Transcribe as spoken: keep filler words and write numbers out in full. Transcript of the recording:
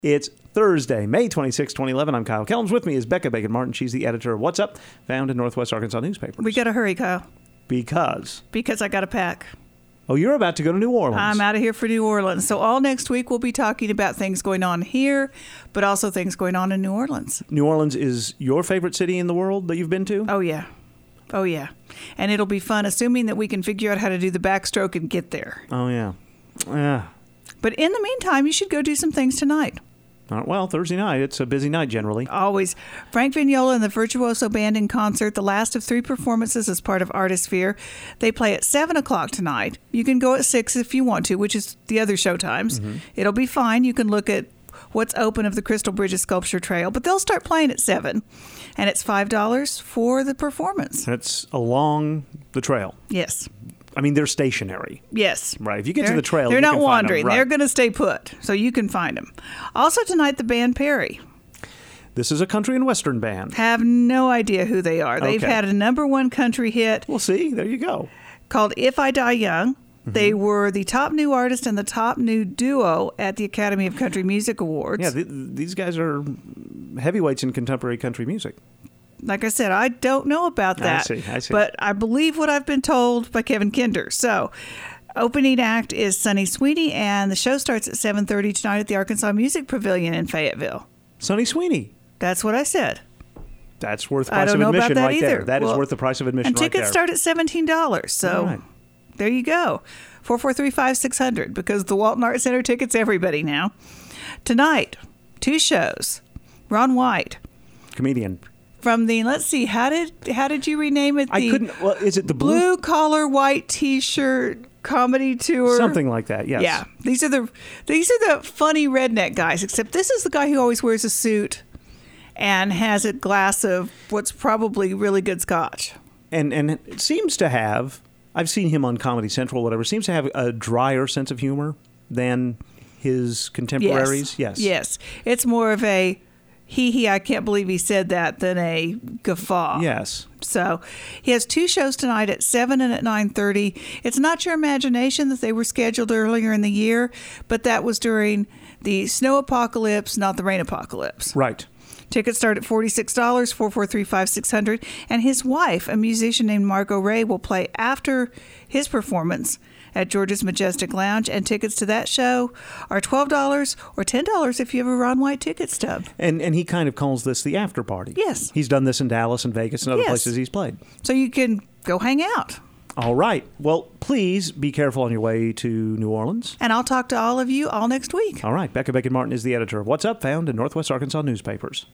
It's Thursday, May twenty-sixth, twenty eleven. I'm Kyle Kellums. With me is Becca Bacon Martin. She's the editor of What's Up, found in Northwest Arkansas newspapers. We got to hurry, Kyle. Because? Because I got to pack. Oh, you're about to go to New Orleans. I'm out of here for New Orleans. So all next week we'll be talking about things going on here, but also things going on in New Orleans. New Orleans is your favorite city in the world that you've been to? Oh, yeah. Oh, yeah. And it'll be fun, assuming that we can figure out how to do the backstroke and get there. Oh, yeah. Yeah. But in the meantime, you should go do some things tonight. Uh, well, Thursday night, it's a busy night generally. Always. Frank Vignola and the Virtuoso Band in concert, the last of three performances as part of Artisphere. They play at seven o'clock tonight. You can go at six if you want to, which is the other show times. Mm-hmm. It'll be fine. You can look at what's open of the Crystal Bridges Sculpture Trail, but they'll start playing at seven, and it's five dollars for the performance. That's along the trail. Yes. I mean, they're stationary. Yes. Right. If you get they're, to the trail, they're you not can wandering. Find them. Right. They're going to stay put, so you can find them. Also tonight, the band Perry. This is a country and western band. Have no idea who they are. They've Okay. had a number one country hit. We'll see. There you go. Called If I Die Young. Mm-hmm. They were the top new artist and the top new duo at the Academy of Country Music Awards. Yeah, th- these guys are heavyweights in contemporary country music. Like I said, I don't know about that. I see, I see. But I believe what I've been told by Kevin Kinder. So, opening act is Sonny Sweeney, and the show starts at seven thirty tonight at the Arkansas Music Pavilion in Fayetteville. Sonny Sweeney. That's what I said. That's worth the I price don't of know about admission that right either. there. That Well, is worth the price of admission And right there. tickets start at seventeen dollars. So, All right. there you go. four four three, five six zero zero, because the Walton Art Center tickets everybody now. Tonight, two shows. Ron White. Comedian. From the, let's see, how did how did you rename it? The I couldn't, well, is it the blue? Blue Collar White T-shirt comedy tour? Something like that, yes. Yeah. These are the these are the funny redneck guys, except this is the guy who always wears a suit and has a glass of what's probably really good scotch. And and it seems to have, I've seen him on Comedy Central, whatever, seems to have a drier sense of humor than his contemporaries. Yes. Yes. Yes. It's more of a hee hee, I can't believe he said that, than a guffaw. Yes. So he has two shows tonight at seven and at nine thirty. It's not your imagination that they were scheduled earlier in the year, but that was during the snow apocalypse, not the rain apocalypse. Right. Tickets start at forty-six dollars, four four three, five six zero zero. And his wife, a musician named Margot Ray, will play after his performance at George's Majestic Lounge. And tickets to that show are twelve dollars or ten dollars if you have a Ron White ticket stub. And and he kind of calls this the after party. Yes. He's done this in Dallas and Vegas and other Yes. places he's played. So you can go hang out. All right. Well, please be careful on your way to New Orleans. And I'll talk to all of you all next week. All right. Becca Bacon Martin is the editor of What's Up, found in Northwest Arkansas newspapers.